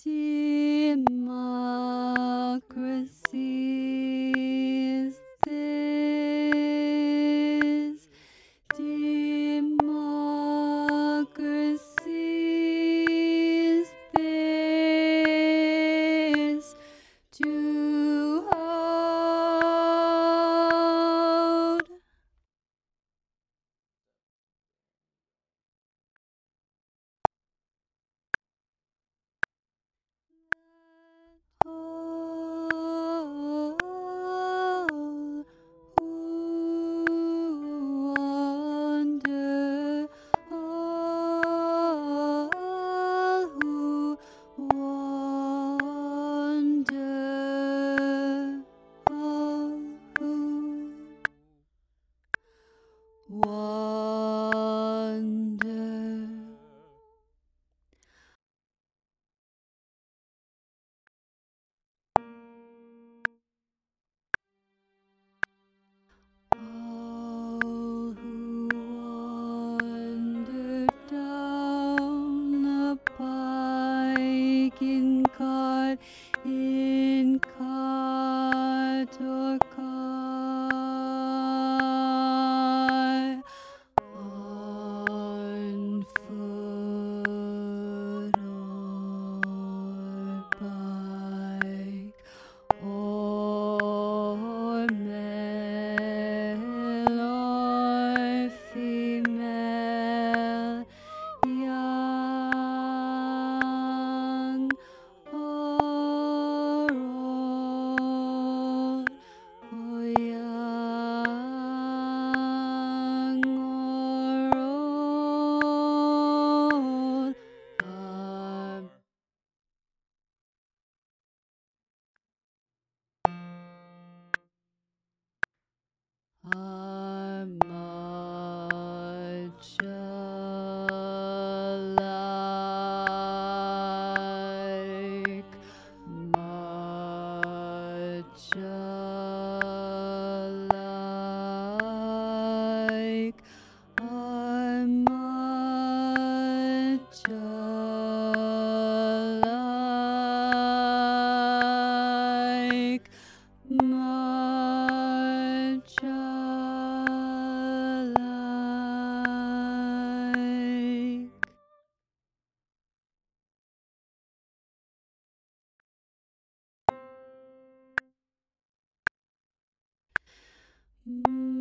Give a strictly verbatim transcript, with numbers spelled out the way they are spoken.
Democracy is this. Democracy is this. To hold. All who wander, all who wander, all who wander. All who wander down the pike in cart, in cart or car, on foot or bike, or male or female, young or old, or young or old, are are much alike, much alike, are much alike, much alike. Mm.